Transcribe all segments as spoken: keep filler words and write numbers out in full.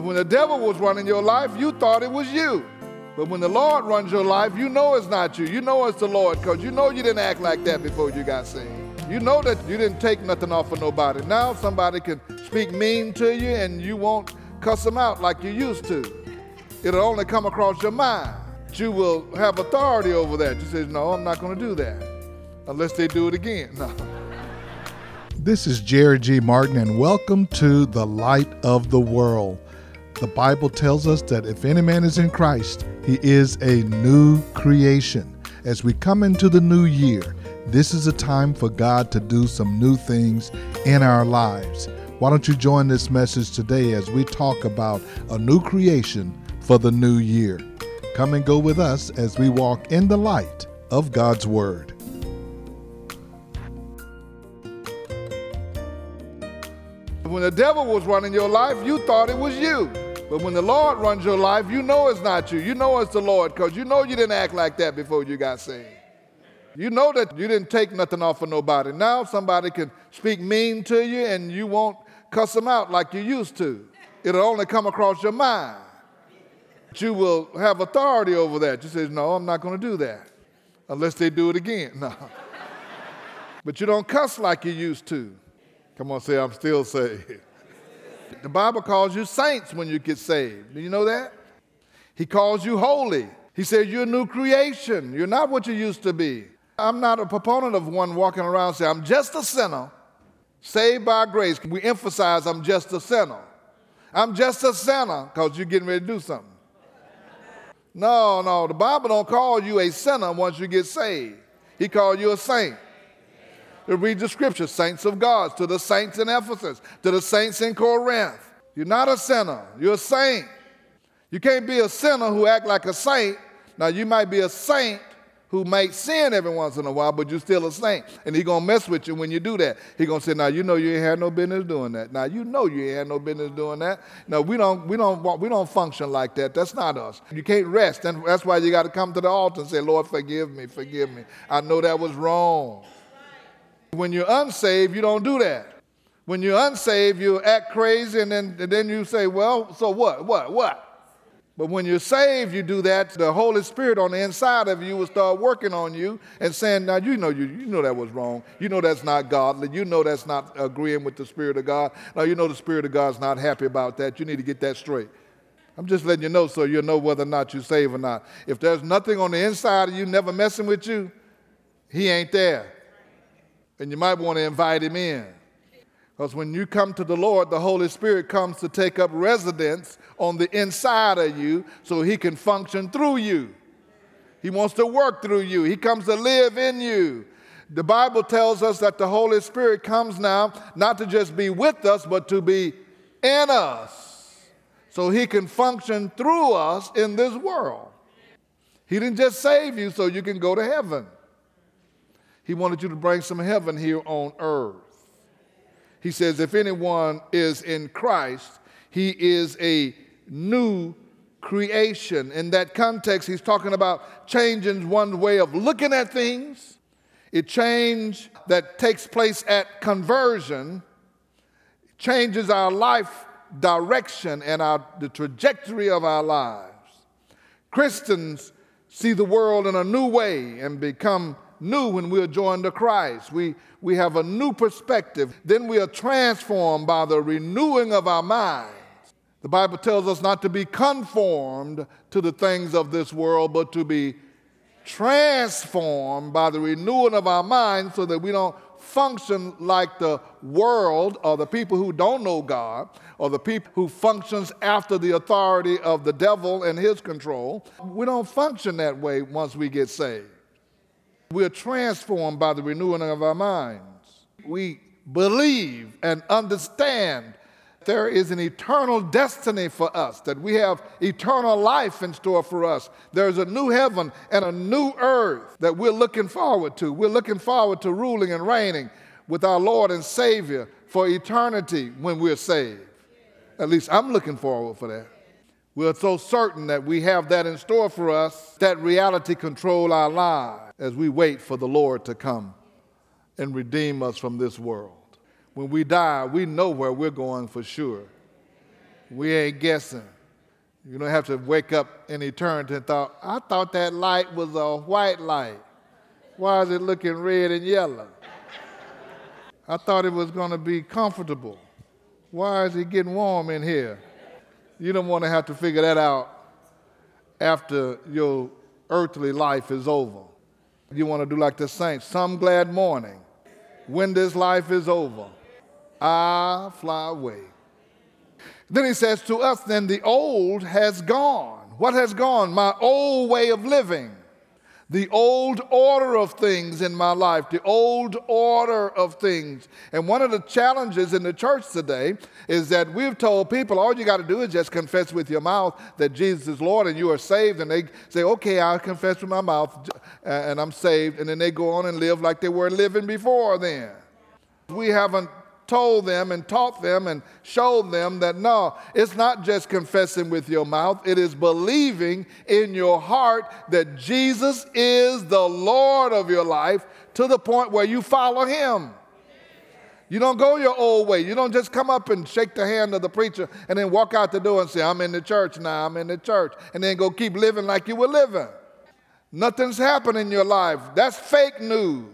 When the devil was running your life, you thought it was you. But when the Lord runs your life, you know it's not you. You know it's the Lord, because you know you didn't act like that before you got saved. You know that you didn't take nothing off of nobody. Now somebody can speak mean to you and you won't cuss them out like you used to. It'll only come across your mind. You will have authority over that. You say, no, I'm not going to do that unless they do it again. No. This is Jerry G. Martin, and welcome to the Light of the World. The Bible tells us that if any man is in Christ, he is a new creation. As we come into the new year, this is a time for God to do some new things in our lives. Why don't you join this message today as we talk about a new creation for the new year? Come and go with us as we walk in the light of God's Word. When the devil was running your life, you thought it was you. But when the Lord runs your life, you know it's not you. You know it's the Lord, because you know you didn't act like that before you got saved. You know that you didn't take nothing off of nobody. Now somebody can speak mean to you and you won't cuss them out like you used to. It'll only come across your mind. You will have authority over that. You say, no, I'm not going to do that unless they do it again. No. But you don't cuss like you used to. Come on, say, I'm still saved. The Bible calls you saints when you get saved. Do you know that? He calls you holy. He says you're a new creation. You're not what you used to be. I'm not a proponent of one walking around saying, I'm just a sinner, saved by grace. We emphasize I'm just a sinner. I'm just a sinner because you're getting ready to do something. No, no, the Bible don't call you a sinner once you get saved. He called you a saint. To read the scripture, saints of God, to the saints in Ephesus, to the saints in Corinth. You're not a sinner, you're a saint. You can't be a sinner who act like a saint. Now you might be a saint who may sin every once in a while, but you're still a saint. And he's going to mess with you when you do that. He's going to say, now you know you ain't had no business doing that. Now you know you ain't had no business doing that. No, we don't, we don't, we don't function like that. That's not us. You can't rest. And that's why you got to come to the altar and say, Lord, forgive me, forgive me. I know that was wrong. When you're unsaved, you don't do that. When you're unsaved, you act crazy, and then, and then you say, well, so what, what, what? But when you're saved, you do that. The Holy Spirit on the inside of you will start working on you and saying, now, you know you, you know that was wrong. You know that's not godly. You know that's not agreeing with the Spirit of God. Now, you know the Spirit of God's not happy about that. You need to get that straight. I'm just letting you know so you'll know whether or not you're saved or not. If there's nothing on the inside of you never messing with you, he ain't there. And you might want to invite him in. Because when you come to the Lord, the Holy Spirit comes to take up residence on the inside of you so he can function through you. He wants to work through you. He comes to live in you. The Bible tells us that the Holy Spirit comes now not to just be with us, but to be in us so he can function through us in this world. He didn't just save you so you can go to heaven. He wanted you to bring some heaven here on earth. He says, if anyone is in Christ, he is a new creation. In that context, he's talking about changing one way of looking at things. A change that takes place at conversion changes our life direction and our, the trajectory of our lives. Christians see the world in a new way and become new when we are joined to Christ. We, we have a new perspective. Then we are transformed by the renewing of our minds. The Bible tells us not to be conformed to the things of this world, but to be transformed by the renewing of our minds so that we don't function like the world or the people who don't know God or the people who functions after the authority of the devil and his control. We don't function that way once we get saved. We're transformed by the renewing of our minds. We believe and understand there is an eternal destiny for us, that we have eternal life in store for us. There's a new heaven and a new earth that we're looking forward to. We're looking forward to ruling and reigning with our Lord and Savior for eternity when we're saved. At least I'm looking forward for that. We're so certain that we have that in store for us, that reality control our lives as we wait for the Lord to come and redeem us from this world. When we die, we know where we're going for sure. We ain't guessing. You don't have to wake up in eternity and thought, I thought that light was a white light. Why is it looking red and yellow? I thought it was going to be comfortable. Why is it getting warm in here? You don't want to have to figure that out after your earthly life is over. You want to do like the saints, some glad morning, when this life is over, I fly away. Then he says to us, then the old has gone. What has gone? My old way of living. The old order of things in my life, the old order of things. And one of the challenges in the church today is that we've told people all you got to do is just confess with your mouth that Jesus is Lord and you are saved. And they say, okay, I'll confess with my mouth and I'm saved. And then they go on and live like they were living before then. We haven't told them and taught them and showed them that no, it's not just confessing with your mouth, it is believing in your heart that Jesus is the Lord of your life to the point where you follow him. You don't go your old way. You don't just come up and shake the hand of the preacher and then walk out the door and say, I'm in the church now, I'm in the church, and then go keep living like you were living. Nothing's happened in your life. That's fake news.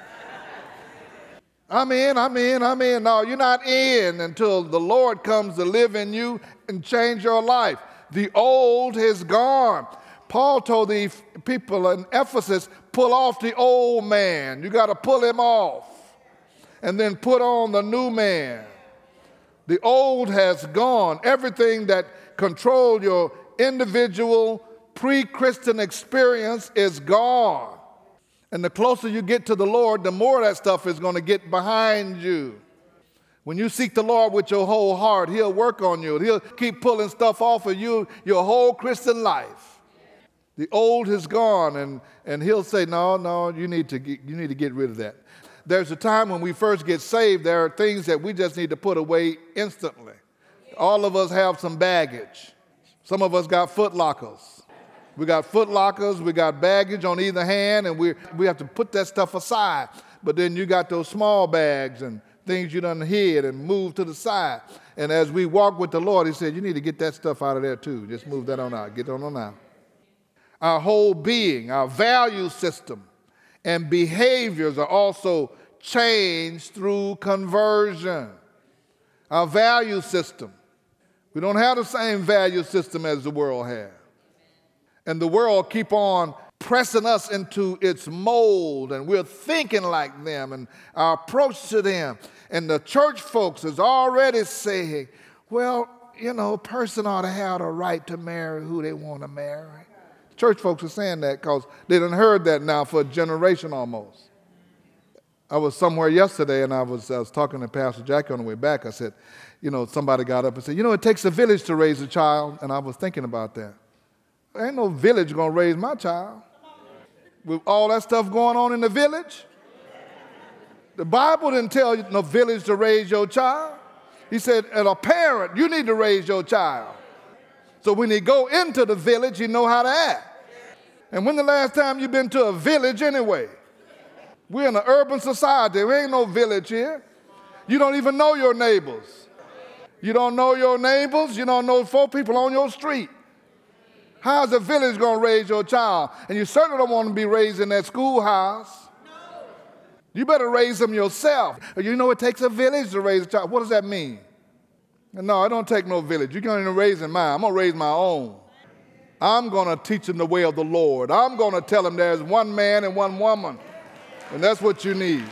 I'm in, I'm in, I'm in. No, you're not in until the Lord comes to live in you and change your life. The old is gone. Paul told the people in Ephesus, pull off the old man. You got to pull him off and then put on the new man. The old has gone. Everything that controlled your individual pre-Christian experience is gone. And the closer you get to the Lord, the more that stuff is going to get behind you. When you seek the Lord with your whole heart, he'll work on you. He'll keep pulling stuff off of you your whole Christian life. The old is gone, and, and he'll say, no, no, you need to get, you need to get rid of that. There's a time when we first get saved, there are things that we just need to put away instantly. All of us have some baggage. Some of us got foot lockers. We got foot lockers, we got baggage on either hand, and we we have to put that stuff aside. But then you got those small bags and things you done hid and moved to the side. And as we walk with the Lord, he said, you need to get that stuff out of there too. Just move that on out. Get on on out. Our whole being, our value system, and behaviors are also changed through conversion. Our value system. We don't have the same value system as the world has. And the world keep on pressing us into its mold, and we're thinking like them and our approach to them. And the church folks is already saying, well, you know, a person ought to have the right to marry who they want to marry. Church folks are saying that because they done heard that now for a generation almost. I was somewhere yesterday, and I was, I was talking to Pastor Jackie on the way back. I said, you know, somebody got up and said, you know, it takes a village to raise a child. And I was thinking about that. There ain't no village going to raise my child. With all that stuff going on in the village. The Bible didn't tell you no village to raise your child. He said, as a parent, you need to raise your child. So when you go into the village, you know how to act. And when the last time you been to a village anyway? We're in an urban society. There ain't no village here. You don't even know your neighbors. You don't know your neighbors. You don't know four people on your street. How's a village going to raise your child? And you certainly don't want to be raised in that schoolhouse. No. You better raise them yourself. You know it takes a village to raise a child. What does that mean? No, it don't take no village. You're going to raise mine. I'm going to raise my own. I'm going to teach them the way of the Lord. I'm going to tell them there's one man and one woman. And that's what you need.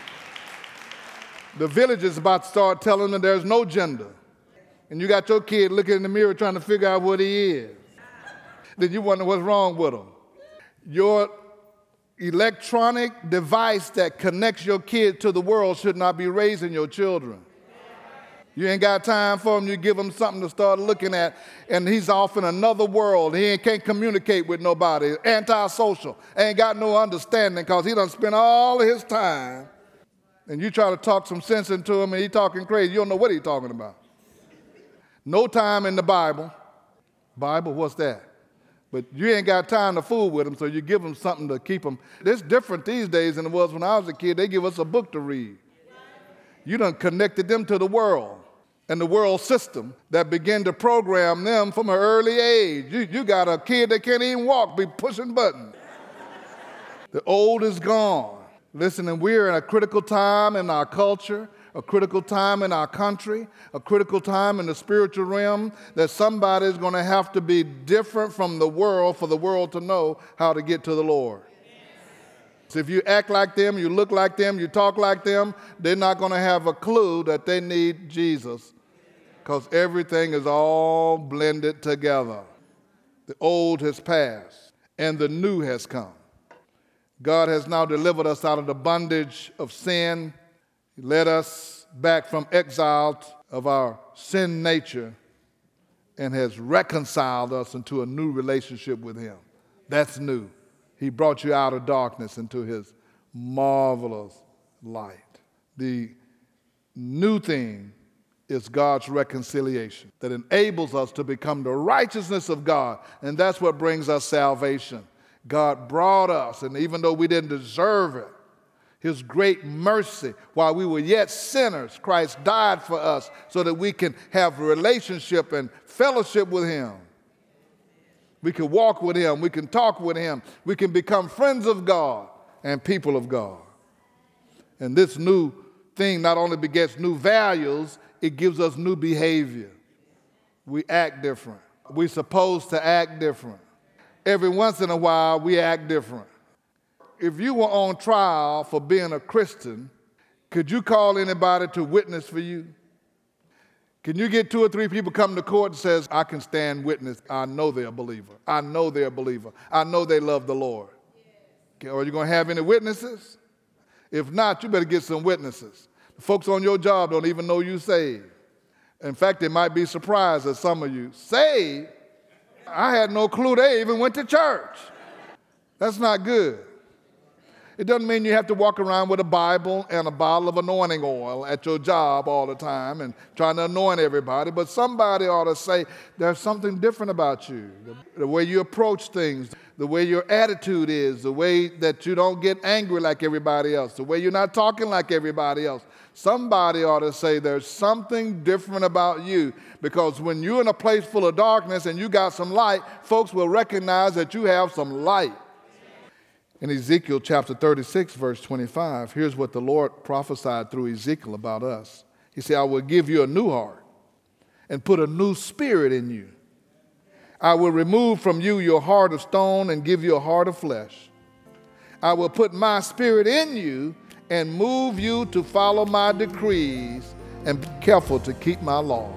The village is about to start telling them there's no gender. And you got your kid looking in the mirror trying to figure out what he is. Then you wonder what's wrong with them. Your electronic device that connects your kid to the world should not be raising your children. You ain't got time for him. You give him something to start looking at, and he's off in another world. He ain't, can't communicate with nobody. Antisocial. Ain't got no understanding because he done spent all of his time, and you try to talk some sense into him, and he talking crazy. You don't know what he's talking about. No time in the Bible. Bible, what's that? But you ain't got time to fool with them, so you give them something to keep them. It's different these days than it was when I was a kid. They give us a book to read. You done connected them to the world. and the world system that begin to program them from an early age. You, you got a kid that can't even walk, be pushing buttons. The old is gone. Listen, and we're in a critical time in our culture, a critical time in our country, a critical time in the spiritual realm that somebody is going to have to be different from the world for the world to know how to get to the Lord. So if you act like them, you look like them, you talk like them, they're not going to have a clue that they need Jesus because everything is all blended together. The old has passed and the new has come. God has now delivered us out of the bondage of sin. He led us back from exile of our sin nature and has reconciled us into a new relationship with him. That's new. He brought you out of darkness into his marvelous light. The new thing is God's reconciliation that enables us to become the righteousness of God, and that's what brings us salvation. God brought us, and even though we didn't deserve it, his great mercy, while we were yet sinners, Christ died for us so that we can have a relationship and fellowship with him. We can walk with him. We can talk with him. We can become friends of God and people of God. And this new thing not only begets new values, it gives us new behavior. We act different. We're supposed to act different. Every once in a while, we act different. If you were on trial for being a Christian, could you call anybody to witness for you? Can you get two or three people come to court and says, I can stand witness. I know they're a believer. I know they're a believer. I know they love the Lord. Okay, are you going to have any witnesses? If not, you better get some witnesses. The folks on your job don't even know you saved. In fact, they might be surprised at some of you. Saved? I had no clue they even went to church. That's not good. It doesn't mean you have to walk around with a Bible and a bottle of anointing oil at your job all the time and trying to anoint everybody, but somebody ought to say there's something different about you. The, the way you approach things, the way your attitude is, the way that you don't get angry like everybody else, the way you're not talking like everybody else. Somebody ought to say there's something different about you, because when you're in a place full of darkness and you got some light, folks will recognize that you have some light. In Ezekiel chapter thirty-six, verse twenty-five, here's what the Lord prophesied through Ezekiel about us. He said, I will give you a new heart and put a new spirit in you. I will remove from you your heart of stone and give you a heart of flesh. I will put my spirit in you and move you to follow my decrees and be careful to keep my law.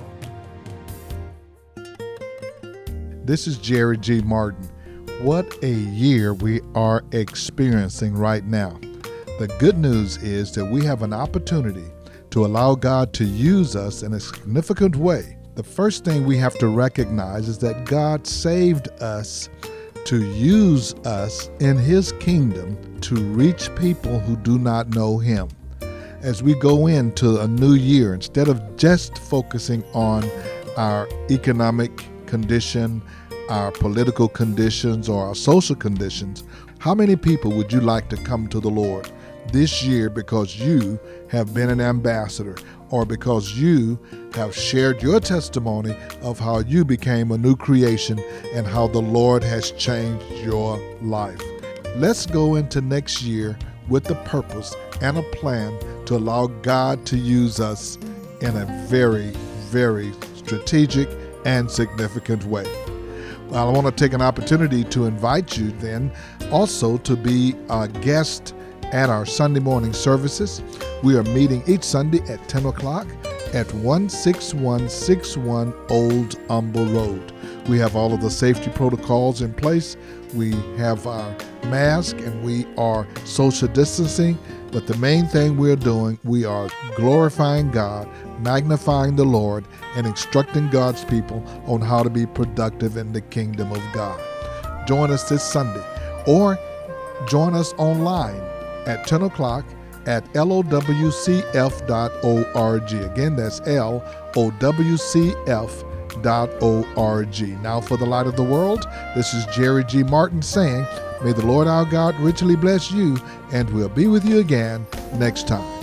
This is Jerry G. Martin. What a year we are experiencing right now. The good news is that we have an opportunity to allow God to use us in a significant way. The first thing we have to recognize is that God saved us to use us in his kingdom to reach people who do not know him. As we go into a new year, instead of just focusing on our economic condition, our political conditions, or our social conditions, how many people would you like to come to the Lord this year because you have been an ambassador, or because you have shared your testimony of how you became a new creation and how the Lord has changed your life? Let's go into next year with the purpose and a plan to allow God to use us in a very, very strategic and significant way. Well, I want to take an opportunity to invite you then also to be a guest at our Sunday morning services. We are meeting each Sunday at ten o'clock at one six one six one Old Humble Road. We have all of the safety protocols in place. We have our mask and we are social distancing. But the main thing we're doing, we are glorifying God, magnifying the Lord, and instructing God's people on how to be productive in the kingdom of God. Join us this Sunday, or join us online at ten o'clock at L O W C F dot org. Again, that's L O W C F dot org. Now for the light of the world, this is Jerry G. Martin saying, may the Lord our God richly bless you, and we'll be with you again next time.